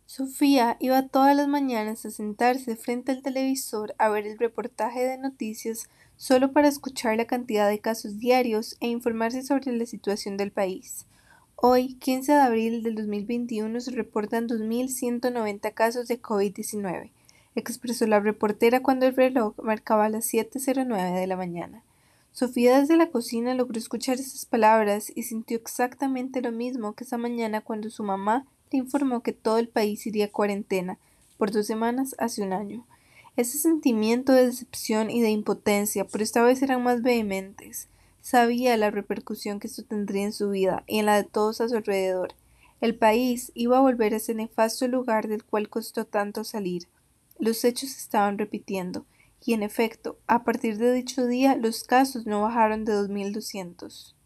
Sofía iba todas las mañanas a sentarse frente al televisor a ver el reportaje de noticias solo para escuchar la cantidad de casos diarios e informarse sobre la situación del país. Hoy, 15 de abril del 2021, se reportan 2.190 casos de COVID-19, expresó la reportera cuando el reloj marcaba las 7:09 de la mañana. Sofía desde la cocina logró escuchar esas palabras y sintió exactamente lo mismo que esa mañana cuando su mamá le informó que todo el país iría a cuarentena por 2 semanas hace un año. Ese sentimiento de decepción y de impotencia, pero esta vez eran más vehementes. Sabía la repercusión que esto tendría en su vida y en la de todos a su alrededor. El país iba a volver a ese nefasto lugar del cual costó tanto salir. Los hechos se estaban repitiendo, y en efecto, a partir de dicho día los casos no bajaron de 2.200.